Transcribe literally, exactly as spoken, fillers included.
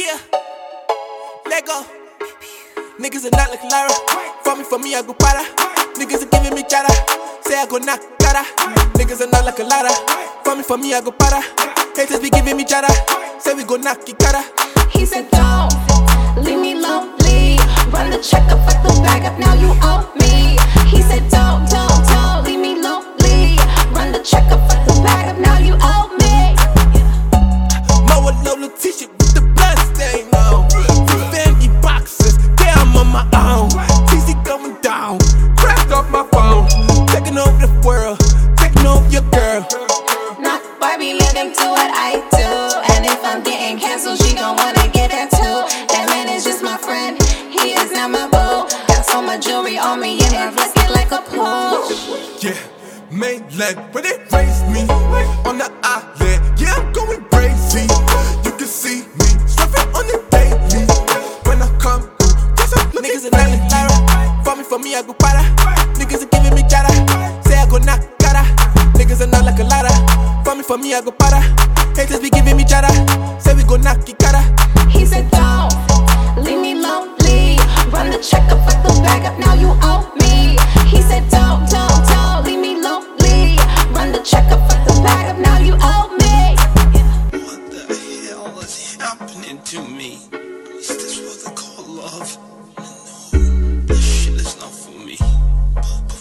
Yeah, let go. Niggas are not like Lara. For me, for me, I go para. Niggas are giving me chara. Say I go knock cara. Niggas are not like a lara. For me, for me, I go para. Haters be giving me chara. Say we go knock cara. He said don't leave me lonely. Run the check up, fuck the bag up, now you owe me. He said don't, don't, don't leave me lonely. Run the check up, fuck the bag up, now you owe me. Moa Lola t-shirt with the blood stain on. Fendi boxes, yeah I'm on my own. T C going down, cracked off my phone. Taking over the world, taking over your girl. Nah, Barbie, let him do what I do. And if I'm getting canceled, she gon' wanna get that too. That man is just my friend, he is not my boo. Got so much jewelry on me, and it looking like a pool. Yeah, mainland, when they raise me on the island, yeah I'm going crazy. You can see me surfing on the daily. When I come through, just a niggas are not like Lara. For me, for me, I go para. Niggas are giving me chara. Say I go knock cara. Niggas are not like a lara. For me, for me, I go para. Haters be giving me chara. Say we go knock cara. He said don't leave me lonely. Run the check up, fuck the bag up, now you owe me. He said don't, don't, don't leave me lonely. Run the check up, fuck the bag up, now you owe me. What the hell is happening to me? Is this what they call love? No, this shit is not for me.